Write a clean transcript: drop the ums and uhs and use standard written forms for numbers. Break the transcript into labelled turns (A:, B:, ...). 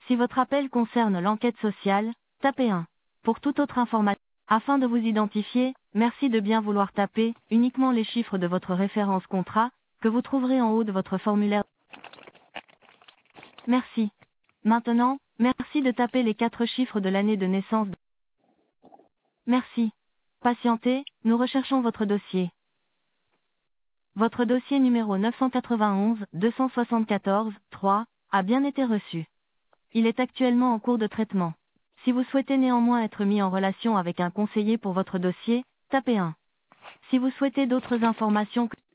A: Si votre appel concerne l'enquête sociale, tapez 1. Pour toute autre information, afin de vous identifier, merci de bien vouloir taper uniquement les chiffres de votre référence contrat, que vous trouverez en haut de votre formulaire. Merci. Maintenant, merci de taper les 4 chiffres de l'année de naissance. Merci. Patientez, nous recherchons votre dossier. Votre dossier numéro 991-274-3 a bien été reçu. Il est actuellement en cours de traitement. Si vous souhaitez néanmoins être mis en relation avec un conseiller pour votre dossier, tapez 1. Si vous souhaitez d'autres informations que